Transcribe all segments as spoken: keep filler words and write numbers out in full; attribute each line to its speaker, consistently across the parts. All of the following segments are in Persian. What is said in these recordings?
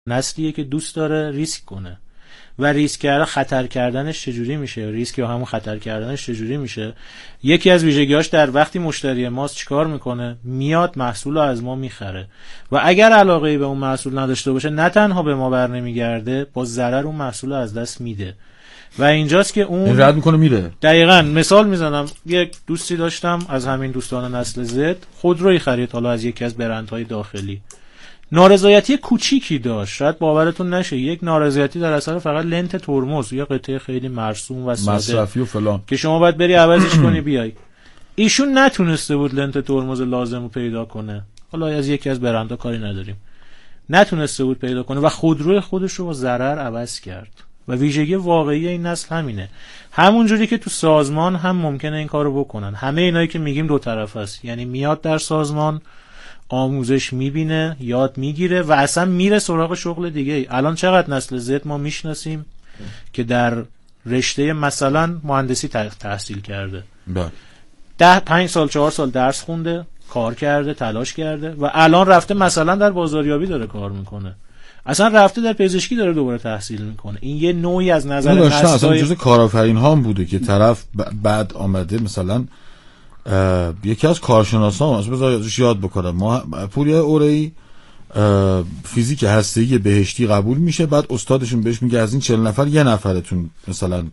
Speaker 1: نسلیه که دوست داره ریسک کنه و ریسک کردن خطر کردنش چجوری میشه، ریسک یا همون خطر کردنش چجوری میشه. یکی از ویژگیاش در وقتی مشتری ماست چیکار میکنه؟ میاد محصول رو از ما میخره و اگر علاقه‌ای به اون محصول نداشته باشه نه تنها به ما برنمیگرده، با ضرر اون محصول رو از دست میده و اینجاست که اون
Speaker 2: رد میکنه میره.
Speaker 1: دقیقاً مثال میزنم، یک دوستی داشتم از همین دوستان نسل زد، خودرویی خرید حالا از یکی از برندهای داخلی، نارضایتی کوچیکی داشت، شاید باورتون نشه، یک نارضایتی در اثر فقط لنت ترمز، یا قطعه خیلی مرسوم و ساده
Speaker 2: مصرفی و فلان
Speaker 1: که شما باید بری عوضش کنی بیای. ایشون نتونسته بود لنت ترمز لازم رو پیدا کنه، حالا از یکی از برندها کاری نداریم، نتونسته بود پیدا کنه و خودروی خودش رو با ضرر عوض کرد و ویژگی واقعی این نسل همینه. همون جوری که تو سازمان هم ممکنه این کارو بکنن. همه اینایی که میگیم دو طرف است، یعنی میاد در سازمان آموزش میبینه، یاد میگیره و اصلا میره سراغ شغل دیگه ای. الان چقدر نسل زد ما میشناسیم که در رشته مثلا مهندسی تحصیل کرده، ده پنج سال چهار سال درس خونده، کار کرده، تلاش کرده و الان رفته مثلا در بازاریابی داره کار میکنه، اصلا رفته در پزشکی داره دوباره تحصیل میکنه. این یه نوعی از نظر
Speaker 2: نسل اصلا جزء کارآفرین ها هم بوده که طرف بعد آمده مثلا یکی از کارشناسان از بذارش یاد بکنم، ما پوریا اوره‌ای فیزیک هسته‌ای بهشتی قبول میشه، بعد استادشون بهش میگه از این چهل نفر یه نفرتون مثلا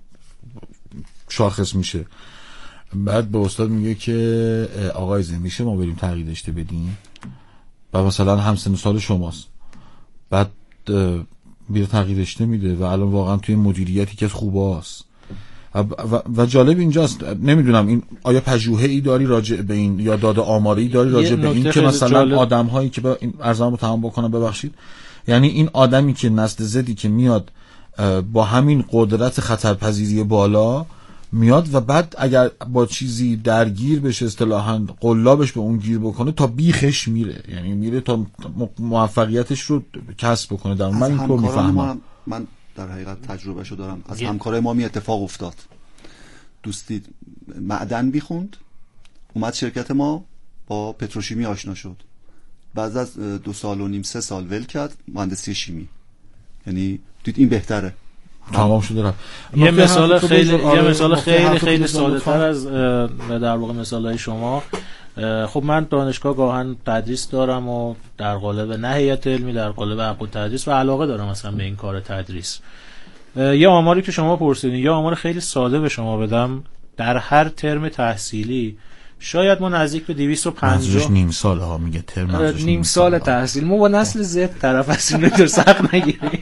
Speaker 2: شاخص میشه، بعد به استاد میگه که آقای زن میشه ما بریم تغییر رشته بدیم و مثلا همسن سال شماست، بعد میره تغییر رشته میده و الان واقعا توی مدیریتی که خوباست و, و جالب اینجاست، نمیدونم این آیا پژوهه‌ای داری راجع به این یا داده آماری داری راجع به این که مثلا آدم‌هایی که با این ارزام رو تمام بکنم ببخشید، یعنی این آدمی که نسل زدی که میاد با همین قدرت خطرپذیری بالا میاد و بعد اگر با چیزی درگیر بشه اصطلاحاً قلابش به اون گیر بکنه تا بیخش میره، یعنی میره تا موفقیتش رو کسب بکنه. در من این رو میفهمم.
Speaker 3: من در حقیقت تجربهشو دارم، از همکارای ما می اتفاق افتاد، دوستی معدن بیخوند اومد شرکت ما، با پتروشیمی آشنا شد، بعد از دو سال و نیم سه سال ول کرد مهندسی شیمی، یعنی دید این بهتره
Speaker 2: تمام شده رفت.
Speaker 1: یه مثال خیلی یه مثال خیلی خیلی ساده تر از در واقع مثالای شما، خب من دانشگاه گاهن تدریس دارم و در قالب نه هیئت علمی، در قالب عقد تدریس و علاقه دارم مثلا به این کار تدریس. یه آماری که شما پرسیدین، یه آمار خیلی ساده به شما بدم، در هر ترم تحصیلی شاید ما نزدیک به دویست و پنجاه
Speaker 2: نیم سال ها میگه ترم
Speaker 1: نیم, نیم سال تحصیل، ما با نسل زد طرف هستیم نمیتر سخت نگیریم.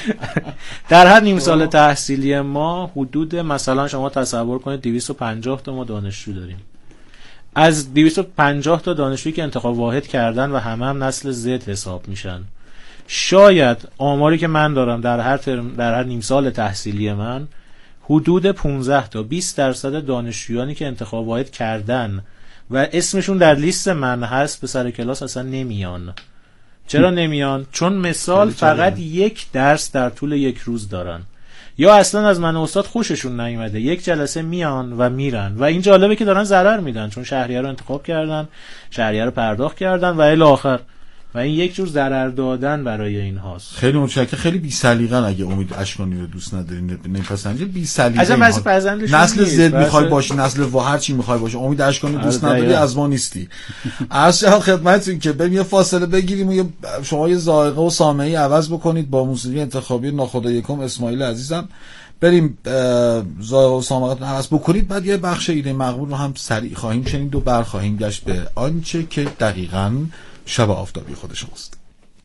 Speaker 1: در هر نیم سال تحصیلی ما حدود مثلا شما تصور کنید دویست و پنجاه تا ما دانشجو داریم. از دویست و پنجاه تا دانشجویی که انتخاب واحد کردن و همه هم نسل زد حساب میشن، شاید آماری که من دارم در هر ترم در هر نیم سال تحصیلی من حدود پانزده تا بیست درصد دانشجویانی که انتخاب واحد کردن و اسمشون در لیست من هست به سر کلاس اصلا نمیان. چرا نمیان؟ چون مثال فقط یک درس در طول یک روز دارن یا اصلا از من استاد خوششون نیومده، یک جلسه میان و میرن و این جالبه که دارن ضرر میدن چون شهریه رو انتخاب کردن، شهریه رو پرداخت کردن و الی آخر، و این یک جور ضرر دادن برای این هاست.
Speaker 2: خیلی متشکرم. خیلی بی سلیقه‌ن اگه امید اشکانی رو دوست ندارین نمیپسندین، بی سلیقه نسل زد میخوای باشی، نسل و هر چی میخوای باشی، امید اشکانی دوست نداری از ما نیستی. عرض خدمتتون که بریم یه فاصله بگیریم و یه شما یه ذائقه و سامعی عوض بکنید با موسیقی انتخابی ناخدایکم اسماعیل عزیزم، بریم ذائقه و سامعتون عوض بکنید، بعد یه بخش ایده مقبول رو هم سریع خواهیم شنید و برخواهیم گشت به آنچه که دقیقاً شب آفتابی خود شماست.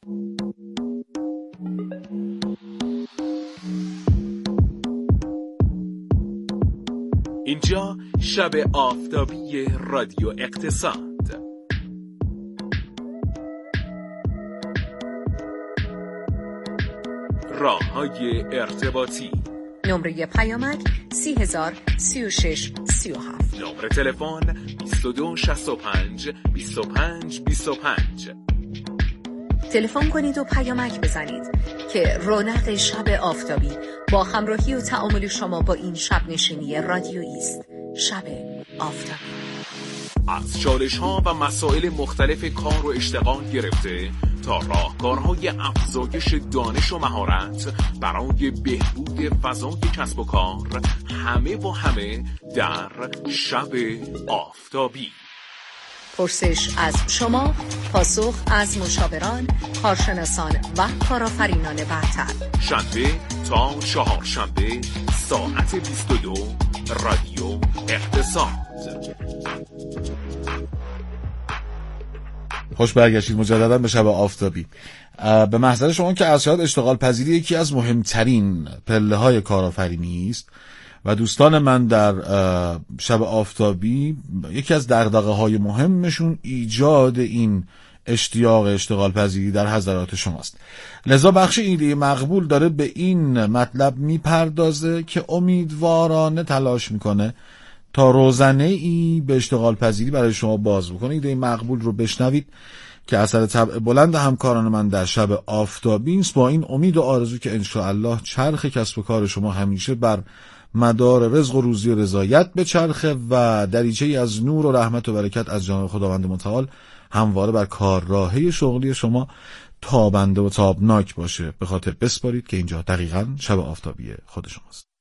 Speaker 4: اینجا شب آفتابی رادیو اقتصاد. راه‌های ارتباطی:
Speaker 5: نمره پیامک سی هزار سی و شش سی و هفت،
Speaker 4: نمره تلفن بیست و دو شصت و پنج بیست و پنج بیست و پنج.
Speaker 5: تلفن کنید و پیامک بزنید که رونق شب آفتابی با همراهی و تعامل شما با این شب نشینی رادیویی است. شب آفتابی.
Speaker 4: از چالش‌ها و مسائل مختلف کار و اشتغال گرفته تا راهکارهای افزایش دانش و مهارت برای بهبود فضای کسب و کار، همه و همه در شب آفتابی.
Speaker 5: پرسش از شما، پاسخ از مشاوران، کارشناسان و کارآفرینان برتر.
Speaker 4: شنبه تا چهارشنبه ساعت بیست و دو، رادیو اقتصاد.
Speaker 2: خوش برگشتید مجددا به شب آفتابی. به محضر شما که ارشاد اشتغال پذیری یکی از مهمترین پله های کارآفرینی است و دوستان من در شب آفتابی یکی از دغدغه های مهمشون ایجاد این اشتیاق اشتغال پذیری در حضرات شماست. لذا بخش ایده مقبول داره به این مطلب میپردازه که امیدوارانه تلاش میکنه تا روزنه ای به اشتغال پذیری برای شما باز بکنه. ایده مقبول رو بشنوید که اثر طبع بلند همکاران من در شب آفتابی است، با این امید و آرزو که انشاءالله چرخ کسب و کار شما همیشه بر مدار رزق و روزی و رضایت به چرخه و دریچه ای از نور و رحمت و برکت از جانب خداوند متعال همواره بر کار راهی شغلی شما تابنده و تابناک باشه. به خاطر بسپارید که اینجا دقیقاً شب آفتابی خود شماست.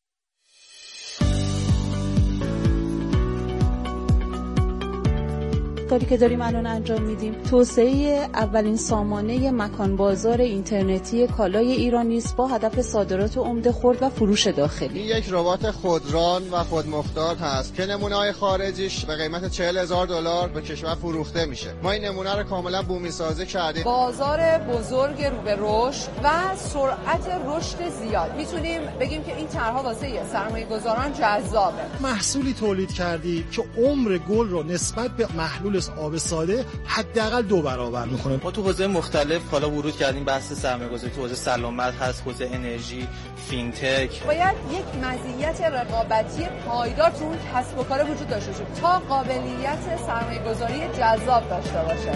Speaker 6: کاری که داریم الان انجام میدیم توسعه اولین سامانه مکان بازار اینترنتی کالای ایرانی است با هدف صادرات عمده خرد و فروش داخلی.
Speaker 7: این یک ربات خودران و خودمختار هست که نمونه‌های خارجیش به قیمت چهل هزار دلار به کشور فروخته میشه. ما این نمونه رو کاملا بومی سازی کردیم.
Speaker 8: بازار بزرگ رو به رشد و سرعت رشد زیاد. میتونیم بگیم که این طرحها واسه سرمایه‌گذاران جذابه.
Speaker 9: محصولی تولید کردی که عمر گل رو نسبت به محلول آب ساده حداقل دو برابر میکنه.
Speaker 10: ما تو حوزه مختلف حالا ورود کردیم، بحث سرمایه‌گذاری تو حوزه سلامت هست، حوزه انرژی، فینتک.
Speaker 8: باید یک مزیت رقابتی پایدار تو اون کسب و کار وجود داشته باشه تا قابلیت سرمایه‌گذاری جذاب داشته باشه.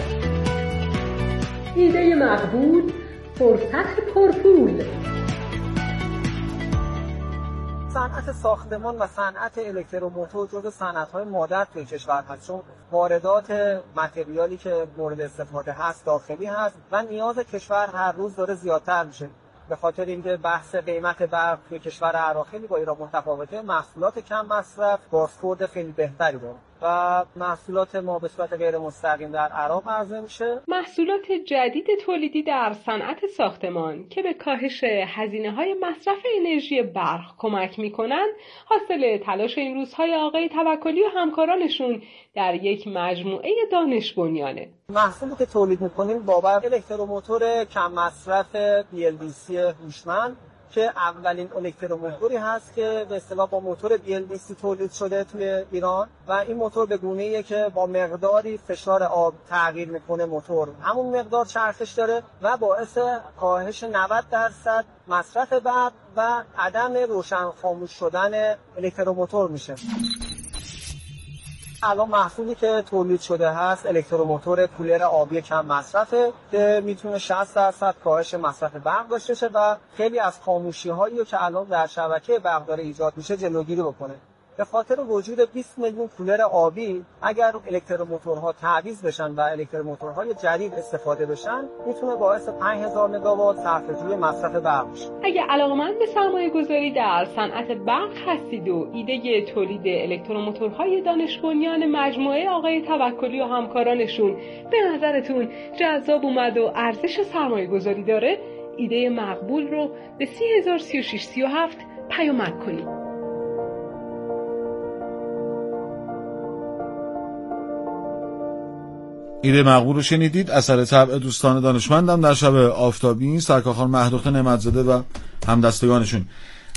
Speaker 11: ایده مقبول، فرصت پرپول.
Speaker 12: صنعت ساختمان و صنعت الکتروموتور جزو صنعت‌های مادر توی کشور هست، چون واردات متریالی که مورد استفاده هست داخلی هست و نیاز کشور هر روز داره زیادتر میشه. به خاطر اینکه بحث قیمت برق توی کشور عراق خیلی با ایران متفاوته، محصولات کم مصرف بازخورد خیلی بهتری داره و محصولات ما به صورت غیر مستقیم در عراق عرضه میشه.
Speaker 11: محصولات جدید تولیدی در صنعت ساختمان که به کاهش هزینه‌های مصرف انرژی برق کمک میکنن، حاصل تلاش این روزهای آقای توکلی و همکارانشون در یک مجموعه دانش بنیانه.
Speaker 12: محصولی که تولید میکنیم بابت الکتروموتور کم مصرف بی ال دی سی هوشمند که اولین الکتروموتوری هست که به اصطلاح با موتور بی ال دی سی تولید شده توی ایران و این موتور به گونه‌ایه که با مقداری فشار آب تغییر میکنه، موتور همون مقدار چرخش داره و باعث کاهش نود درصد مصرف برق و عدم روشن خاموش شدن الکتروموتور میشه. الان محصولی که تولید شده هست الکتروموتور کولر آبی کم مصرفه که میتونه شصت درصد کاهش مصرف برق داشته باشه و خیلی از خاموشی‌هایی که الان در شبکه برق داره ایجاد میشه جلوگیری بکنه. به خاطر وجود بیست میلیون کولر آبی اگر الکتروموتورها تعویض بشن و الکتروموتورهای جدید استفاده بشن میتونه باعث پنج هزار مگاوات صرفه‌جویی مصرف برق بشه.
Speaker 11: اگه علاقه‌مند به سرمایه‌گذاری در صنعت برق هستید و ایده تولید الکتروموتورهای دانش بنیان مجموعه آقای توکلی و همکارانشون به نظرتون جذاب اومد و ارزش سرمایه‌گذاری داره، ایده مقبول رو به سی هزار و سی و شش سی و هفت پیامک کنید.
Speaker 2: ایده مقبول رو شنیدید، اثر طبع دوستان دانشمندم در شب آفتابی، سرکارخان مهدوخت نعمتزاده و همدستگانشون.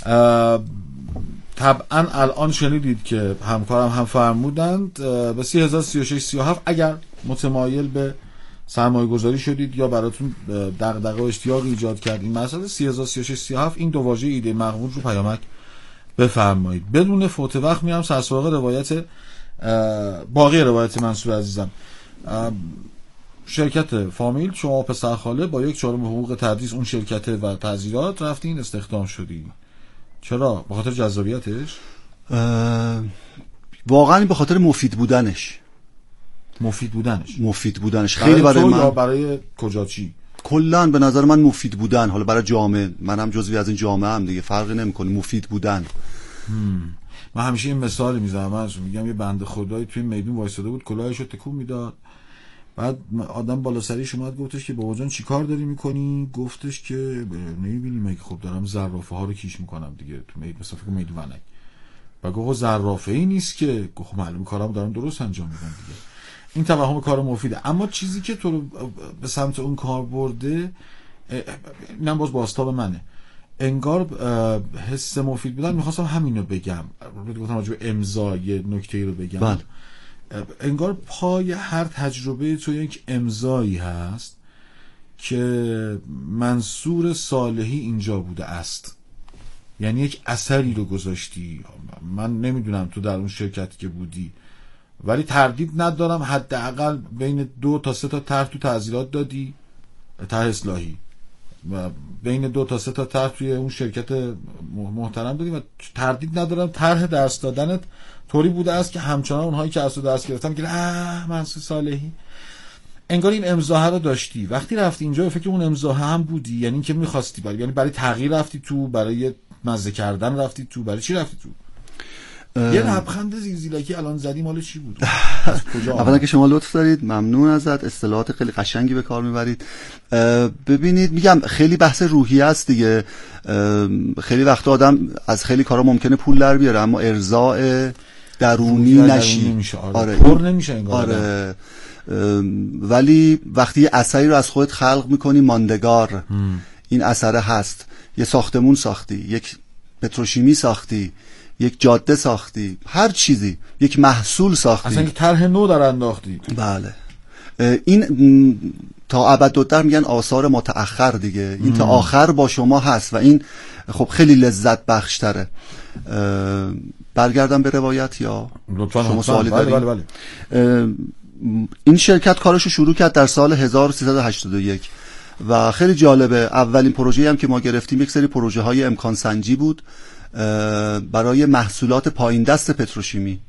Speaker 2: طبعا الان شنیدید که همکارم هم فرمودند به سی هزار و سی و شش سی و هفت اگر متمایل به سرمایه گذاری شدید یا براتون دغدغه و اشتیاق ایجاد کرد این مسئله، سی هزار و سی و شش سی و هفت این دو واژه ایده مقبول رو پیامک بفرمایید. بدون فوت وقت میام سرسراغ روایت باقی روایت منصور عزیزم. شرکت فامیل شما پسر خاله با یک چهارم حقوق تدریس اون شرکت و تعزیرات رفتین استخدام شدی، چرا؟ به خاطر جذابیتش؟
Speaker 3: واقعا به خاطر مفید بودنش.
Speaker 2: مفید بودنش
Speaker 3: مفید بودنش خیلی برای,
Speaker 2: برای
Speaker 3: من
Speaker 2: یا برای کجا چی
Speaker 3: کلا به نظر من مفید بودن، حالا برای جامعه، منم جزوی از این جامعه هم دیگه، فرقی نمیکنه مفید بودن.
Speaker 2: هم. من همیشه این مثال میزنم، من میگم یه بنده خدایی توی میدون وایساده بود، کلاهشو تکون میداد، بعد آدم بالا سریش اومد گفتش که بابا جان چیکار داری میکنی؟ گفتش که نمیبینی مگه خب دارم زرافه ها رو کیش میکنم دیگه تو میدون، مثلا فکر میدون ونک. و گفت زرافه ای نیست که، گفت معلومه کارم دارم درست انجام میدم دیگه. این توهم کار مفیده، اما چیزی که تو رو به سمت اون کار برده، اینم باز بازتاب منه، انگار حس مفید بودن. میخواستم همینو بگم، گفتم راجع به امضا یه نکته رو بگم.
Speaker 3: بله.
Speaker 2: انگار پای هر تجربه تو یک امضایی هست که منصور صالحی اینجا بوده است، یعنی یک اثری رو گذاشتی. من نمیدونم تو در اون شرکتی که بودی، ولی تردید ندارم حداقل بین دو تا سه تا طرح تو تعزیرات دادی، طرح اصلاحی، و بین دو تا سه تا طرح توی اون شرکت محترم دادی، و تردید ندارم طرح درس دادنت طوری بوده است که همچنان اونهایی که اصلا درس گرفتن میگن اه منصور صالحی. انگار این امضا رو داشتی، وقتی رفتی اینجا فکر اون امضا هم بودی، یعنی اینکه می‌خواستی برای، یعنی برای تغییر رفتی تو، برای مزه کردن رفتی تو، برای چی رفتی تو؟ یه لبخند زیرزیرکی الان زدی مال چی بود؟
Speaker 3: اولا که شما لطف دارید، ممنون ازت، اصطلاحات خیلی قشنگی به کار میبرید. ببینید میگم خیلی بحث روحی است دیگه، خیلی وقت آدم از خیلی کارا ممکنه پول در بیاره اما ارضاء درونی نشی،
Speaker 2: نمیشه. آره,
Speaker 3: آره.
Speaker 2: پر نمیشه انگار.
Speaker 3: آره. ولی وقتی یه اثری رو از خودت خلق میکنی ماندگار، هم. این اثر هست، یه ساختمون ساختی، یک پتروشیمی ساختی، یک جاده ساختی، هر چیزی، یک محصول ساختی،
Speaker 2: اصلا یک طرح نو در انداختی.
Speaker 3: بله. این تا ابدالدهر میگن آثار متأخر دیگه، این تا آخر با شما هست و این خب خیلی لذت بخش تره. برگردم به روایت یا شما سوالی دارید؟
Speaker 2: بله بله بله.
Speaker 3: این شرکت کارشو شروع کرد در سال هزار و سیصد و هشتاد و یک و خیلی جالبه. اولین پروژه‌ای هم که ما گرفتیم یک سری پروژه های امکان سنجی بود برای محصولات پایین دست پتروشیمی.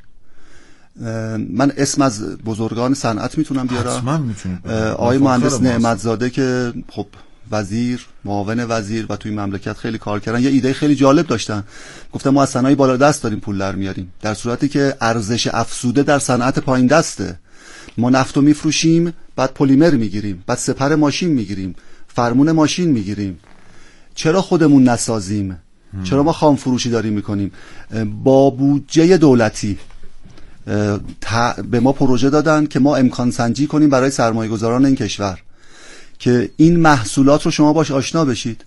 Speaker 3: من اسم از بزرگان صنعت میتونم بیارم؟
Speaker 2: حتما میتونید.
Speaker 3: آقای مهندس نعمتزاده که خب وزیر، معاون وزیر و توی مملکت خیلی کار کردن، یه ایده خیلی جالب داشتن، گفتم ما از صنایع بالا دست داریم پول در میاریم، در صورتی که ارزش افزوده در صنعت پایین دسته. ما نفتو میفروشیم، بعد پلیمر میگیریم، بعد سپر ماشین میگیریم، فرمون ماشین میگیریم، چرا خودمون نسازیم؟ هم. چرا ما خام فروشی داریم میکنیم؟ با بودجه دولتی به ما پروژه دادن که ما امکان سنجی کنیم برای سرمایه گذاران این کشور که این محصولات رو شما باش آشنا بشید.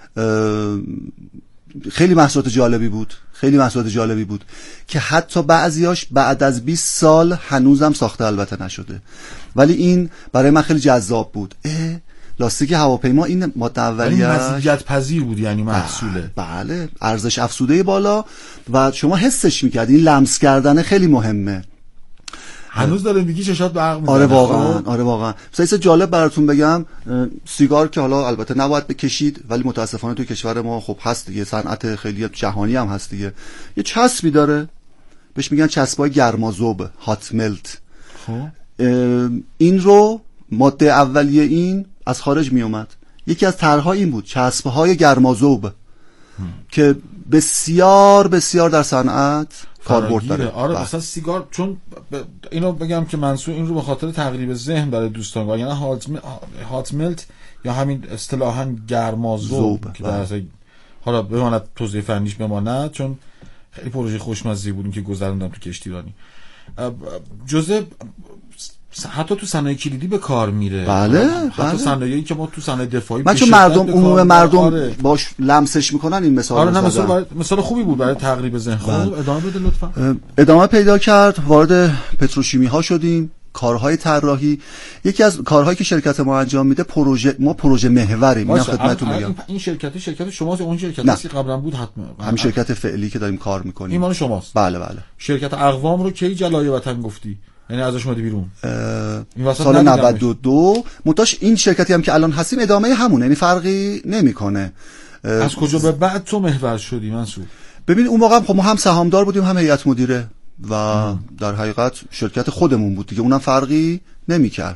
Speaker 3: خیلی محصولات جالبی بود، خیلی محصولات جالبی بود که حتی بعضیاش بعد از بیست سال هنوزم ساخته البته نشده، ولی این برای من خیلی جذاب بود. اه لاستیک هواپیما این ماده اولیه
Speaker 2: مزیت پذیر بود، یعنی محصوله.
Speaker 3: بله، ارزش افزوده بالا و شما حسش میکرد. این لمس کردن خیلی مهمه.
Speaker 2: هنوز داره میگی چشات برق میزنه.
Speaker 3: آره واقعا، آره واقعا. مثلا جالب براتون بگم، سیگار که حالا البته نباید بکشید ولی متاسفانه توی کشور ما خب هست دیگه، صنعت خیلی جهانی هم هست دیگه، یه چسبی داره بهش میگن چسبای گرمازوب، هات ملت. خب این رو ماده اولیه این از خارج می اومد. یکی از طرح‌ها این بود، چسب‌های گرمازوب که بسیار بسیار در صنعت کاربرد داره.
Speaker 2: آره مثلا سیگار، چون ب... اینو بگم که منصور این رو به خاطر تقریب ذهن برای دوستان، یعنی هات م... هات ملت یا همین اصطلاحاً گرمازوب که در حالا بماند توضیح فنیش بماند، چون خیلی پروژه خوشمزه‌ای بودیم که گذروندم تو کشتیرانی. جزء حتی تو صنایع کلیدی به کار میره.
Speaker 3: بله
Speaker 2: حتی
Speaker 3: بله.
Speaker 2: صنایعی که ما تو صنایع دفاعی
Speaker 3: من چون مردم عموم مردم آره. باش لمسش میکنن این مثال.
Speaker 2: آره نه مثال برای مثال خوبی بود برای تقریب ذهن. خب ادامه بده لطفا.
Speaker 3: ادامه پیدا کرد، وارد پتروشیمی ها شدیم، کارهای طراحی. یکی از کارهایی که شرکت ما انجام میده پروژه، ما پروژه محوریم. اینا خدمتتون میگم.
Speaker 2: این شرکت شرکت شماست، اون شرکتی که قبلا بود حتما.
Speaker 3: همین شرکت فعلی که داریم کار میکنیم.
Speaker 2: این مال شماست.
Speaker 3: بله بله.
Speaker 2: شرکت اقوام رو کی جلای وطن گفتی؟ یعنی ازش اومدی بیرون
Speaker 3: سال نود و دو. منتاش این شرکتی هم که الان هستیم ادامه همونه، یعنی فرقی نمیکنه.
Speaker 2: از کجا به بعد تو محور شدی منصور؟
Speaker 3: ببین اون موقع خب ما هم سهامدار بودیم هم هیئت مدیره، و ام. در حقیقت شرکت خودمون بود دیگه، اونم فرقی نمی کرد.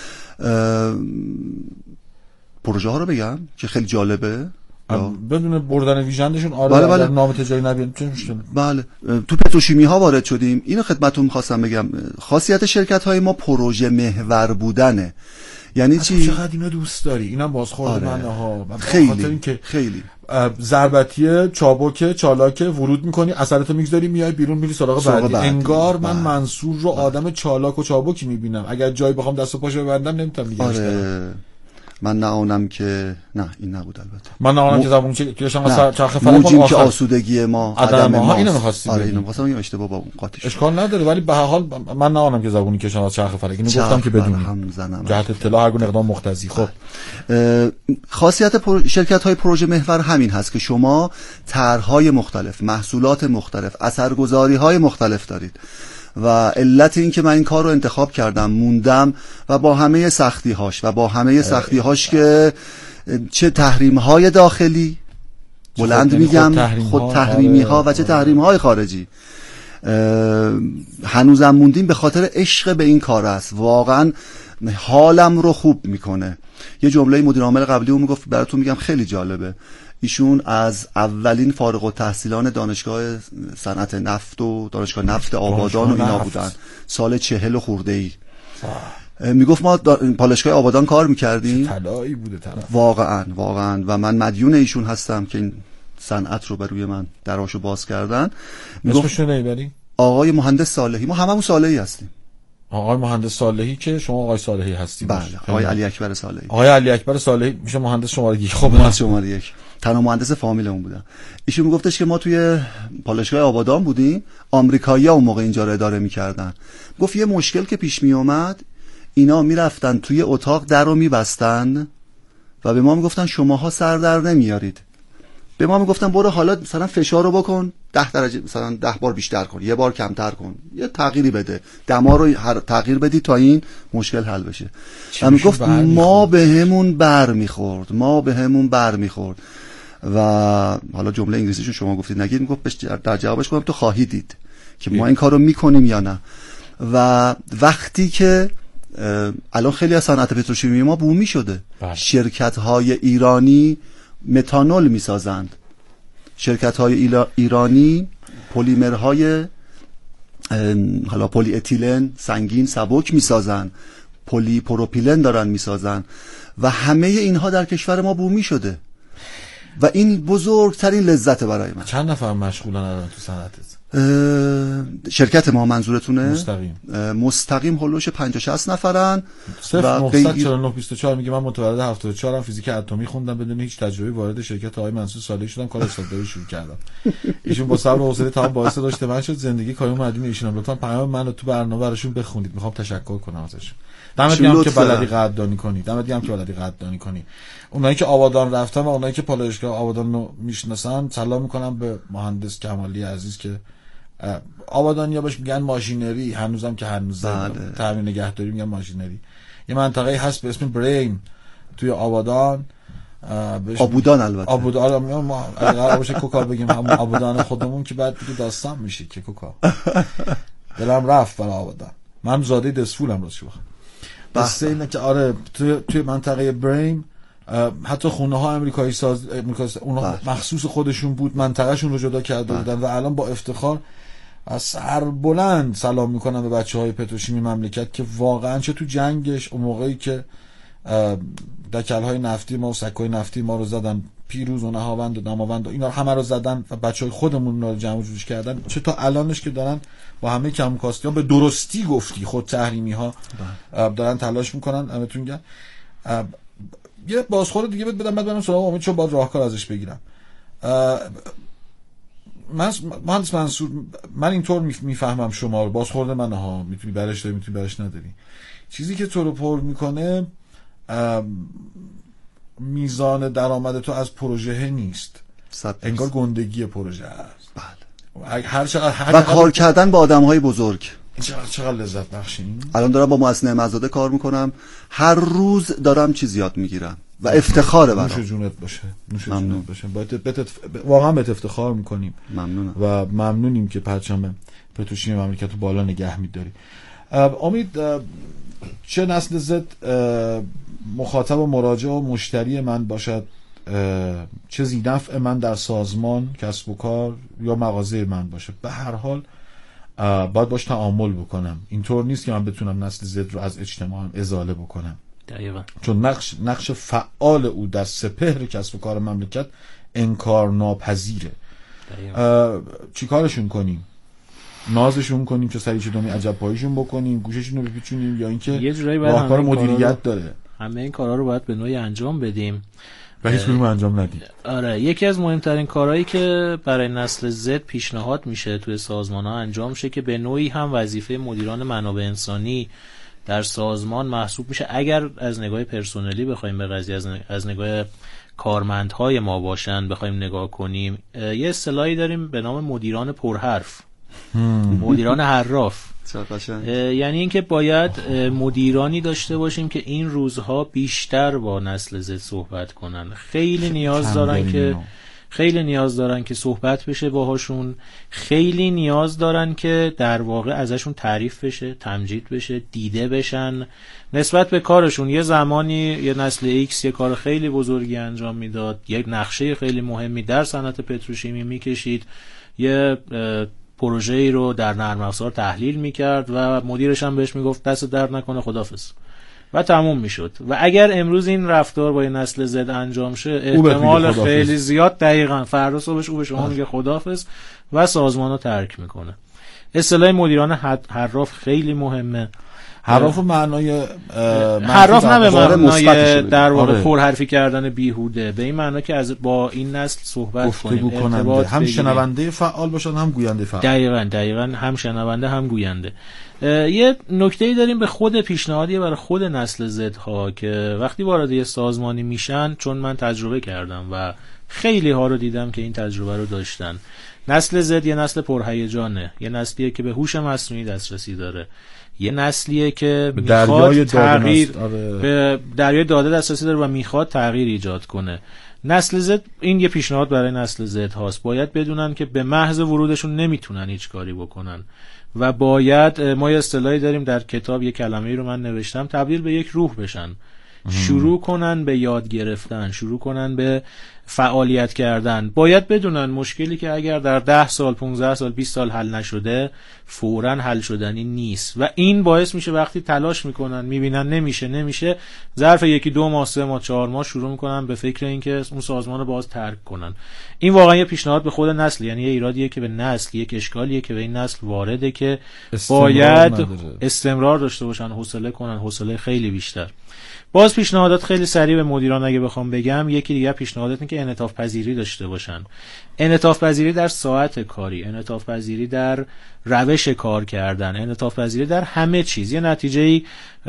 Speaker 3: پروژه ها رو بگم که خیلی جالبه
Speaker 2: بدون بردن ویژندشون. آره
Speaker 3: بله بله.
Speaker 2: نام تجاری نبین چه مشکلی؟
Speaker 3: بله تو پتروشیمی ها وارد شدیم. اینو خدمتتون می‌خواستم بگم، خاصیت شرکت های ما پروژه محور بودنه. یعنی چی؟
Speaker 2: چقدر اینو دوست داری؟ اینم بازخورد آره. من ها
Speaker 3: خیلی خیلی
Speaker 2: ضربتی چابک چالاک ورود میکنی، اثراتو میگذاری، میای بیرون، میری سراغ بعدی. بعد. انگار من بعد. منصور رو بعد. آدم چالاک و چابکی میبینم، اگر جایی بخوام دست و پاشو ببندم نمیتونم دیگه.
Speaker 3: آره. من نه اونم که نه این نبود البته.
Speaker 2: من نه اونم
Speaker 3: م...
Speaker 2: که زبون که کلاشم واسه چرخ فلک
Speaker 3: موجیم که آسودگی ما
Speaker 2: عدم ما اینو می‌خواستیم.
Speaker 3: آره اینو می‌خواستم بگم، اشتباه با اون قاطی
Speaker 2: اشکال نداره، ولی به هر حال من نه اونم که زبونی کشم از چرخ فلک، اینو گفتم که بدون جهت اطلاع هر گونه اقدام مقتضی. خب
Speaker 3: خاصیت پر... شرکت‌های پروژه محور همین هست که شما طرح‌های مختلف، محصولات مختلف، اثرگذاری‌های مختلف دارید و علت این که من این کار رو انتخاب کردم، موندم و با همه سختی‌هاش و با همه سختی‌هاش که چه تحریم‌های داخلی بلند میگم، خود تحریمی ها و چه تحریم‌های خارجی، هنوزم موندیم به خاطر عشق به این کار است. واقعا حالم رو خوب میکنه. یه جمله مدیر عامل قبلی اون میگفت براتون میگم خیلی جالبه. ایشون از اولین فارغ التحصیلان دانشگاه صنعت نفت و دانشگاه نفت آبادان و اینا بودن، سال چهل خورده ای. میگفت ما پالایشگاه آبادان کار میکردیم.
Speaker 2: طلایی بوده طرف.
Speaker 3: واقعا واقعا و من مدیون ایشون هستم که این صنعت رو بر روی من دراشو باز کردن.
Speaker 2: اسمشون نمیبری؟
Speaker 3: آقای مهندس صالحی. ما هممون صالحی هستیم.
Speaker 2: آقای مهندس صالحی که شما آقای صالحی هستی.
Speaker 3: بله آقای علی اکبر صالحی.
Speaker 2: آقای علی اکبر صالحی میشه مهندس شماره یک.
Speaker 3: خب مهندس شماره یک، تنها مهندس فامیلمون بودن. ایشون میگفتش که ما توی پالایشگاه آبادان بودیم، آمریکایی‌ها اون موقع اینجا رو اداره می‌کردن. گفت یه مشکل که پیش می اومد، اینا میرفتن توی اتاق در رو میبستن و به ما میگفتن شماها سر در نمیارید. به ما میگفتن برو حالا مثلا فشار رو بکن ده درجه، مثلا ده بار بیشتر کن، یه بار کمتر کن، یه تغییری بده، دما رو هر تغییر بدی تا این مشکل حل بشه. و میگفت ما به همون بر میخورد ما به همون بر میخورد و حالا جمله انگلیسیشو شما گفتید نگید، میگفت در جوابش گفتم تو خواهی دید که ما این کارو میکنیم یا نه. و وقتی که الان خیلی از صنعت پتروشیمی ما بومی شده، شرکت های ایرانی متانول میسازند، شرکت های ایرانی پلیمرهای حالا پلی اتیلن سنگین سبک میسازن، پلی پروپیلن دارن میسازن و همه اینها در کشور ما بومی شده و این بزرگترین لذت برای من.
Speaker 2: چند نفر مشغولن الان تو صنعتت؟
Speaker 3: شرکت ما منظورتونه؟
Speaker 2: مستقیم
Speaker 3: مستقیم هولوش پنجاه شصت نفرن.
Speaker 2: صفر نهصد چهل و نه بیست و چهار میگه من متولد هفتاد و چهار ام، فیزیک اتمی خوندم، بدون هیچ تجربه وارد شرکت آقای منصور صالحی شدم، کار حسابداری شروع کردم. ایشون با صبر و حوصله تمام باعث داشته من شد زندگی کایوم مدیون ایشون. لطفا پیام منو تو برنامه براشون بخونید، میخوام تشکر کنم ازشون. دمت گرم که بلدی قدردانی کنی، دمت گرم که بلدی قدردانی کنی. اونایی که آبادان رفتن و اونایی که پالایشگاه آبادان رو میشناسن سلام میکنم به مهندس کمالی عزیز که آبادانیا بهش میگن ماشینری، هنوزم که هنوزه تامین نگهداری میگن ماشینری. یه منطقه هست به اسم بریم توی آبادان،
Speaker 3: آبودان البته
Speaker 2: آبودان، ما اگر باشه کوکا بگیم هم آبودان خودمون که بعد دیگه داستان میشه که کوکا. دلم رفت برای آبادان. من زاده دسفولم راستش بخوام. بس اینه که آره توی توی منطقه بریم حتی خونه ها امریکایی ساز امریکایی اونها مخصوص خودشون بود، منطقه شون رو جدا کرده بودن و الان با افتخار از سر بلند سلام میکنم به بچه های پتروشیمی مملکت که واقعا چه تو جنگش اون موقعی که دکل های نفتی ما و سکوی نفتی ما رو زدن، پیروز و نهاوند و دماوند و اینا همه رو زدن و بچه های خودمون رو جمع جورش کردن، چه تا الانش که دارن با همه کمکاستی ها به درستی گفتی خود تحریمی ها دارن تلاش میکنن. همتون گم یه بازخورد دیگه بد بدم بعد برم سراغ امید چون باید راهکار ازش بگیرم. من مهندس منصور من اینطور میفهمم شما رو، بازخورد من ها میتونی برش داری میتونی برش نداری، چیزی که تو رو پر میکنه میزان درآمد تو از پروژه نیست، انگار گندگی پروژه است.
Speaker 3: بله.
Speaker 2: هر چقدر هر
Speaker 3: و کار کردن با آدم‌های بزرگ
Speaker 2: چقدر چقدر لذت بخشین.
Speaker 3: الان دارم با مؤسسه نعمت‌زاده کار میکنم، هر روز دارم چیز یاد میگیرم و افتخاره برام.
Speaker 2: نوش جونت باشه. نوش
Speaker 3: ممنون.
Speaker 2: جونت باشه. باید بهت واقعا بهت افتخار میکنیم.
Speaker 3: ممنونم.
Speaker 2: و ممنونیم که پرچم پتروشیمی مملکت رو بالا نگه می‌داری. امید، چه نسل زد مخاطب و مراجع و مشتری من باشد، چه ذی‌نفع من در سازمان، کسب و کار یا مغازه من باشه، به هر حال باید باش تعامل بکنم. اینطور نیست که من بتونم نسل زد رو از اجتماعم ازاله بکنم.
Speaker 1: دقیقاً.
Speaker 2: چون نقش نقش فعال او در سپهر کسب و کار مملکت انکار ناپذیره. چی کارشون کنیم؟ نازشون کنیم که سریع چدومی عجب پایشون بکنیم، گوششون رو بپیچونیم، یا اینکه راهکار مدیریت داره؟
Speaker 1: همه این کارا رو باید به نوعی انجام بدیم
Speaker 2: و هیچ کدوم انجام ندیم.
Speaker 1: آره، یکی از مهمترین کارهایی که برای نسل زد پیشنهاد میشه توی سازمان‌ها انجام شه که به نوعی هم وظیفه مدیران منابع انسانی در سازمان محسوب میشه، اگر از نگاه پرسنلی بخوایم به قضیه از, از نگاه کارمندهای ما باشن بخوایم نگاه کنیم، یه اصطلاحی داریم به نام مدیران پرحرف، مدیران حراف. یعنی اینکه باید مدیرانی داشته باشیم که این روزها بیشتر با نسل زد صحبت کنن. خیلی نیاز دارن که خیلی نیاز دارن که صحبت بشه باهاشون، خیلی نیاز دارن که در واقع ازشون تعریف بشه، تمجید بشه، دیده بشن نسبت به کارشون. یه زمانی یه نسل ایکس یه کار خیلی بزرگی انجام میداد، یک نقشه خیلی مهمی در صنعت پتروشیمی میکشید، یه پروژه‌ای رو در نرم افزار تحلیل میکرد و مدیرش هم بهش میگفت دست درد نکنه خداحافظ و تموم میشد. و اگر امروز این رفتار با نسل زد انجام شه، احتمال خیلی زیاد دقیقاً فردا صبحش او به شما میگه خداحافظ و سازمان رو ترک میکنه. اصطلاح مدیران حراف خیلی مهمه.
Speaker 2: حراف معنای
Speaker 1: حراف نه به معنای در واقع پرحرفی کردن بیهوده، به این معنی که از با این نسل صحبت کنیم، ارتباط
Speaker 2: هم شنونده فعال باشن هم گوینده فعال.
Speaker 1: دقیقاً دقیقاً هم شنونده هم گوینده. یه نکته‌ای داریم به خود پیشنهادی برای خود نسل زد ها که وقتی وارد یه سازمانی میشن، چون من تجربه کردم و خیلی ها رو دیدم که این تجربه رو داشتن. نسل زد یه نسل پرهیجانه، یه نسلیه که به هوش مصنوعی دسترسی داره، یه نسلیه که میخواد تغییر به دریای داده دسترسی داره و میخواد تغییر ایجاد کنه. نسل زد، این یه پیشنهاد برای نسل زد هاست، باید بدونن که به محض ورودشون نمیتونن هیچ کاری بکنن و باید، ما یه اصطلاحی داریم در کتاب، یه کلمه‌ای رو من نوشتم، تبدیل به یک روح بشن، شروع کنن به یاد گرفتن، شروع کنن به فعالیت کردن. باید بدونن مشکلی که اگر در ده سال، پونزده سال، بیست سال حل نشده، فوراً حل شدنی نیست و این باعث میشه وقتی تلاش میکنن میبینن نمیشه نمیشه ظرف یکی دو ماه، سه ماه، چهار ماه شروع میکنن به فکر اینکه اون سازمان رو باز ترک کنن. این واقعا یه پیشنهاد به خود نسل، یعنی یه ایرادیه که به نسل، یک اشکالیه که به این نسل وارده که باید نداره. استمرار داشته باشن، حوصله کنن، حوصله خیلی بیشتر. باز پیشنهادات خیلی سریع به مدیران اگه بخوام بگم، یکی دیگه پیشنهادات اینه که انعطاف پذیری داشته باشن. انعطاف پذیری در ساعت کاری، انعطاف پذیری در روش کار کردن، انعطاف پذیری در همه چیز. یه نتیجه‌ای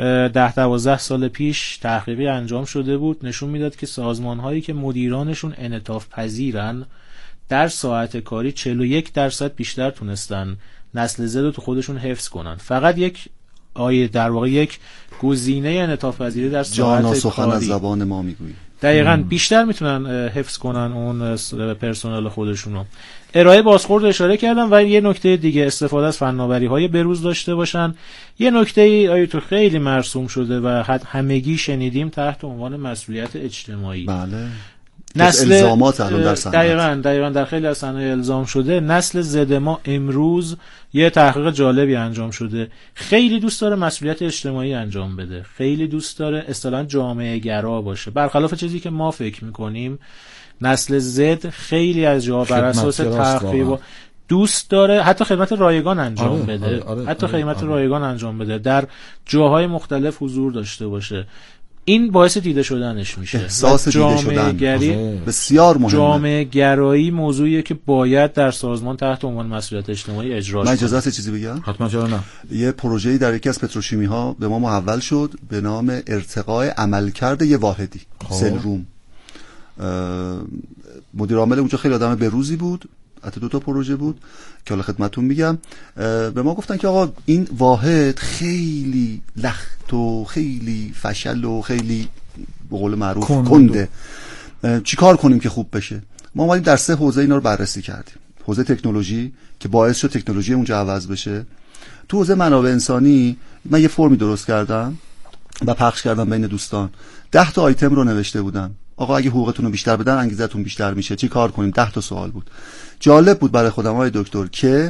Speaker 1: ده دوازده سال پیش تحقیقی انجام شده بود، نشون میداد که سازمان‌هایی که مدیرانشون انعطاف پذیرن در ساعت کاری چهل و یک درصد بیشتر تونستن نسل زد رو تو خودشون حفظ کنن. فقط یک آیه در واقع یک گزینه انعطاف پذیری در ساعت کاری.
Speaker 3: جان و سخن از زبان ما میگویی.
Speaker 1: دقیقاً ام. بیشتر میتونن حفظ کنن اون پرسنل خودشونو. ارائه بازخورد اشاره کردم و یه نکته دیگه، استفاده از فناوری‌های بروز داشته باشن. یه نکته آیه تو خیلی مرسوم شده و همگی شنیدیم تحت عنوان مسئولیت اجتماعی.
Speaker 3: بله.
Speaker 1: نسل
Speaker 3: الزامات الان در صنعت
Speaker 1: دقیقاً دقیقاً در خیلی از صنایع الزام شده. نسل زد ما امروز یه تحقیق جالبی انجام شده، خیلی دوست داره مسئولیت اجتماعی انجام بده، خیلی دوست داره اصطلاحاً جامعه گرا باشه، برخلاف چیزی که ما فکر میکنیم. نسل زد خیلی از جا بر اساس تحقیق دوست داره حتی خدمت رایگان انجام آره، بده آره، آره، حتی آره، خدمت آره. رایگان انجام بده، در جاهای مختلف حضور داشته باشه. این باعث دیده شدنش میشه.
Speaker 3: احساس دیده شدن گری بسیار مهمه.
Speaker 1: جامعه گرایی موضوعیه که باید در سازمان تحت عنوان مسئولیت اجتماعی اجرا شه.
Speaker 3: من اجازه هست چیزی بگم؟
Speaker 2: حتما. چرا نه.
Speaker 3: یه پروژه‌ای در یکی از پتروشیمی ها به ما محول شد به نام ارتقاء عملکرد یه واحدی، سلروم. مدیر عامل اونجا خیلی آدم بروزی بود، حتی دو تا پروژه بود که حالا خدمتتون میگم. به ما گفتن که آقا این واحد خیلی لخت و خیلی فشل و خیلی به قول معروف کنده، چیکار کنیم که خوب بشه؟ ما اومدیم در سه حوزه اینا رو بررسی کردیم. حوزه تکنولوژی که باعث شد تکنولوژی اونجا عوض بشه. تو حوزه منابع انسانی من یه فرمی درست کردم و پخش کردم بین دوستان. ده تا آیتم رو نوشته بودم. آقا اگه حقوقتون رو بیشتر بدن انگیزتون بیشتر میشه، چی کار کنیم؟ ده تا سوال بود. جالب بود برای خودم آقای دکتر که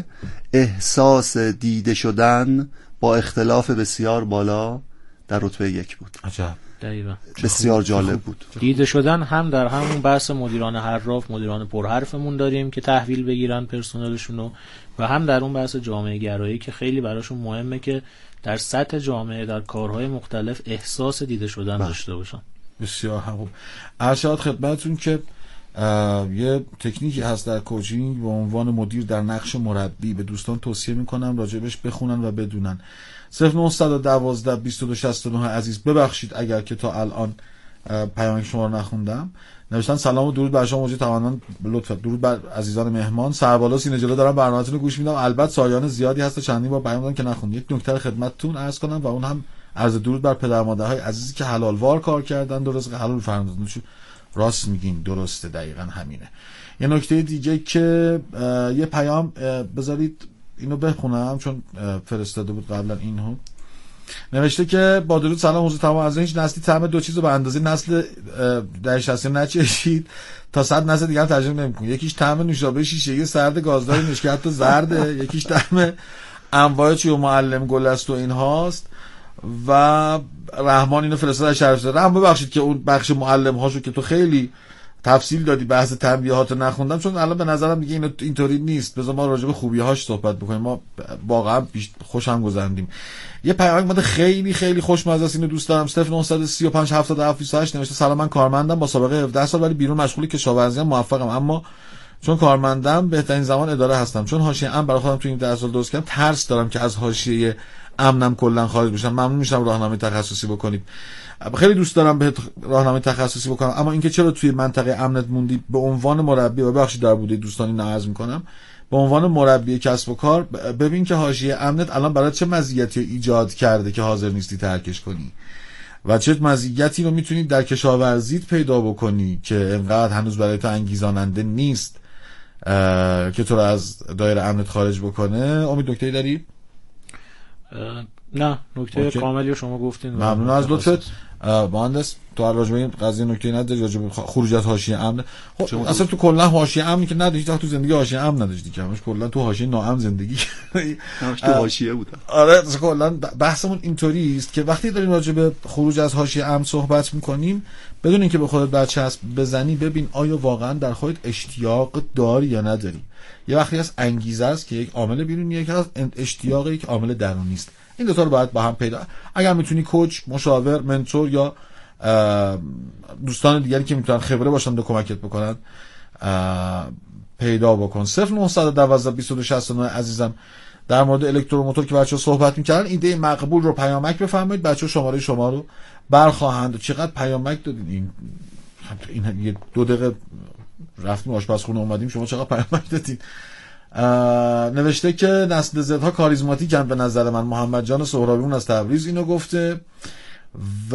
Speaker 3: احساس دیده شدن با اختلاف بسیار بالا در رتبه یک بود.
Speaker 2: عجب.
Speaker 1: دقیقاً.
Speaker 3: بسیار جالب بود.
Speaker 1: دیده شدن هم در همون بحث مدیران حراف، مدیران پرحرفمون داریم که تحویل بگیرن پرسنلشونو، و هم در اون بحث جامعه گرایی که خیلی براشون مهمه که در سطح جامعه در کارهای مختلف احساس دیده شدن
Speaker 2: بله.
Speaker 1: داشته باشن.
Speaker 2: بسیار خوب. ارشاد خدمتتون که یه تکنیکی هست در کوچینگ به عنوان مدیر در نقش مربی، به دوستان توصیه میکنم راجبش بخونن و بدونن. صفر نه یک دو بیست و دو شصت و نه عزیز، ببخشید اگر که تا الان پیام شما رو نخوندم. نوشتن سلام و درود بر شما موجی توانان، لطفا درود بر عزیزان مهمان. سربالا سینه جلو دارم برنامه‌تون رو گوش میدم. البته سایان زیادی هست چندین بار پیام دادم که نخوند. یک نکته خدمتتون عرض کنم و اون هم عرض درود بر پدر مادرهای عزیزی که حلال وار کار کردن، درست حلال فرمودن. راست میگین، درسته، دقیقاً همینه. یه نکته دیگه که یه پیام بذارید اینو بخونم چون فرستاده بود قبلا. اینو نوشته که با درود سلام حضور تمام از هیچ نسلی طعم دو چیز رو به اندازه نسل در شصت نچشید تا صد نسل دیگه هم ترجمه نمی‌کنه. یکیش طعم نوشابه شیشه‌ای سرد گازدار مشکات و زرده، یکیش طعم انواع چی و معلم گل است و اینهاست. و رحمان اینو فرستاد شرف زاده. رحمان ببخشید که اون بخش معلم هاشو که تو خیلی تفصیل دادی بحث تنبیهات رو نخوندم، چون الان به نظرم دیگه اینو اینطوری نیست. بذار ما راجع به خوبی هاش صحبت بکنیم. ما واقعا خوشم گذروندیم. یه پیام اومده خیلی خیلی خوشمزه است، اینو دوست دارم. صفر نه سه پنج هفت هفت بیست و هشت نوشته سلام، من کارمندم با سابقه هفده سال ولی بیرون مشغول کشاورزی ام، موفقم، اما چون کارمندم بهترین زمان اداره هستم. چون حاشیه ام برای خودم تو این ده سال درست کردم، ترس دارم که از حاشیه امنم کلا خارج بشم. ممنون میشم راهنمای تخصصی بکنید. خیلی دوست دارم بهت راهنمای تخصصی بکنم، اما اینکه چرا توی منطقه امنت موندی به عنوان مربی، و ببخشید در بوده دوستانی نعرض میکنم، به عنوان مربی کسب و کار، ببین که حاشیه امنت الان برای چه مزیتی ایجاد کرده که حاضر نیستی ترکش کنی و چه مزیتی رو میتونی در کشاورزیت پیدا بکنی که انقدر هنوز برای تو انگیزاننده نیست که تو رو از دایره امنت خارج بکنه. امید نکته‌ای داری؟
Speaker 1: نه، نکته کاملی شما گفتین.
Speaker 2: ممنون از لطفت. مهندس تو راجع به این قضیه نکته نداری راجع به خروج از حاشیه امن؟ خب اصلا تو کلا حاشیه امنی که نداری، هیچ وقت تو زندگی حاشیه امن نداشتی که همش کلا تو حاشیه ناامن زندگی کردی.
Speaker 3: همش تو حاشیه بودم.
Speaker 2: آره کلا بحثمون اینطوری است که وقتی داریم راجع به خروج از حاشیه امن صحبت می‌کنیم، بدون اینکه به خودت برچسب بزنی، ببین آیا واقعا در خودت اشتیاق داری یا نداری. یه وقتی از انگیزه است که یک عامل بیرونیه، که از اشتیاق یک عامل درونی است. این دو تا رو باید با هم پیدا، اگر میتونی کوچ، مشاور، منتور یا دوستان دیگری که میتونن خبره باشن دو کمکت بکنن پیدا بکن. صفر نه یک دو بیست و دو شصت و نه عزیزم، در مورد الکتروموتور که بچه‌ها صحبت می‌کردن، ایده مقبول رو پیامک بفرمایید. بچه‌ها شماره شما رو برخواهند. چقدر پیامک دادین؟ این این یه دو دقیقه رفتیم آشپزخونه اومدیم، شما چقدر پیامک دادین؟ نوشته که نسل زد ها کاریزماتیکن به نظر من. محمد جان سهرابیون از تبریز اینو گفته. و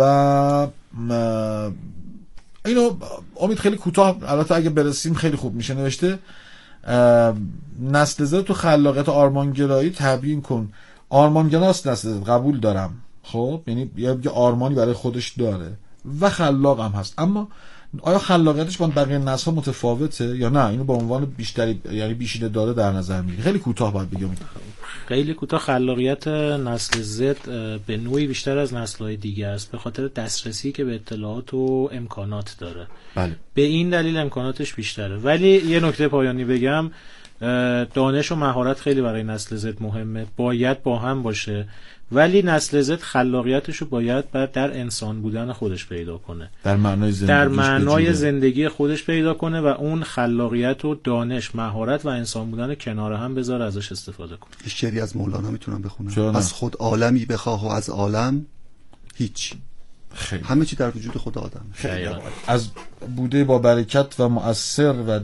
Speaker 2: اینو امید خیلی کوتاه، البته اگه برسیم خیلی خوب میشه. نوشته نسل زد تو خلاقیت آرمانگرایی تبیین کن. آرمانگراست نسل زد، قبول دارم، خب یعنی یه آرمانی برای خودش داره و خلاق هم هست، اما آیا خلاقیتش با بقیه نسل‌ها متفاوته یا نه؟ اینو به عنوان بیشتری یعنی بیشینه داره در نظر میگیری؟ خیلی کوتاه باید بگم.
Speaker 1: خیلی کوتاه. خلاقیت نسل زد به نوعی بیشتر از نسل‌های دیگه است به خاطر دسترسی که به اطلاعات و امکانات داره.
Speaker 2: بله.
Speaker 1: به این دلیل امکاناتش بیشتره. ولی یه نکته پایانی بگم، دانش و مهارت خیلی برای نسل زد مهمه، باید با هم باشه، ولی نسل زد خلاقیتشو باید در انسان بودن خودش پیدا کنه،
Speaker 2: در معنای زندگی
Speaker 1: در معنای زندگی خودش پیدا کنه و اون خلاقیت و دانش، مهارت و انسان بودن کنار هم بذاره، ازش استفاده کنه.
Speaker 3: شعری از مولانا میتونم بخونم؟ از خود عالمی بخواه و از عالم هیچ.
Speaker 2: خیلی.
Speaker 3: همه چی در وجود خود آدم.
Speaker 2: از بوده با برکت و مؤثر و